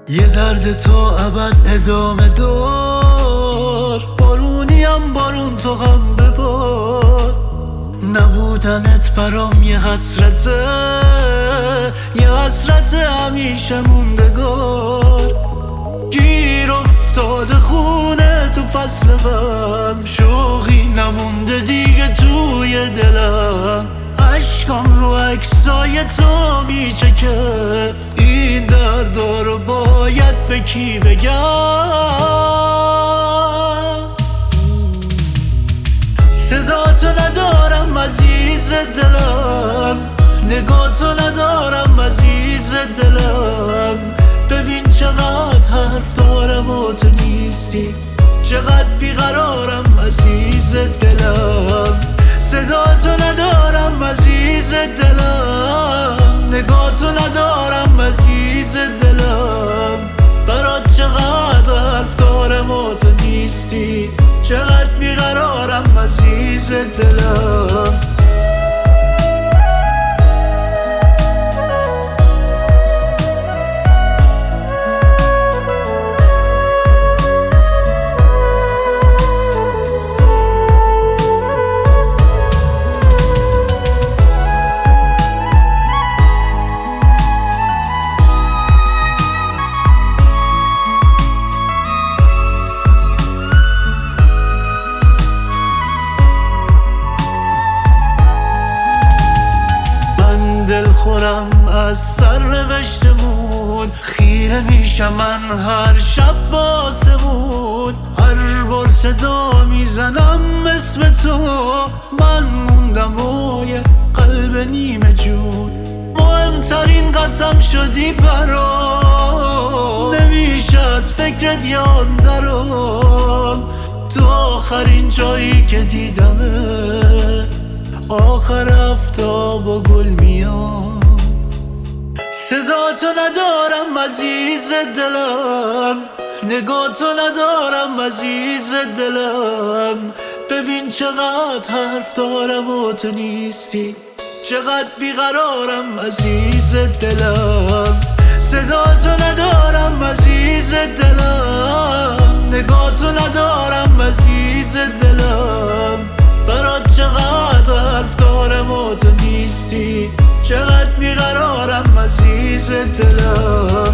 یه درد تو ابد ادامه دار، بارونیم بارون تو غم ببار. نبودنت برام یه حسرته، یه حسرت همیشه موندگار. گیر افتاده خونه تو فصل غم، شوقی نمونده دیگه توی دلم. عشقام رو عکسای تو میچکه، این دردا رو باید به کی بگم؟ صدا تو ندارم عزیز دلم، نگاه تو ندارم عزیز دلم. ببین چقدر حرف دارم و تو نیستی، چقدر بیقرارم عزیز دلم. صدا تو ندارم عزیز دلم، نگاه تو ندارم عزیز دلم. برات چقدر حرف دارم و تو نیستی، چقدر بیقرارم عزیز دلم. دلخورم از سرنوشتمون، خیره میشم من هر شب باسمون. هر بار صدا میزنم اسم تو، من موندم و یه قلب نیمه جون. مهمترین قسم شدی برام، نمیشه از فکرت یاد درام. تو آخرین جایی که دیدمه، آخر آفتاب و گل میام. صدا تو ندارم عزیز دلم، نگاه تو ندارم عزیز دلم. ببین چقدر حرف دارم و تو نیستی، چقدر بیقرارم عزیز دلم. صدا تو ندارم عزیز دلم، نگاه تو ندارم عزیز دلم. برات چقدر حرف دارم و تو نیستی، چقدر بیقرارم عزیز دلم.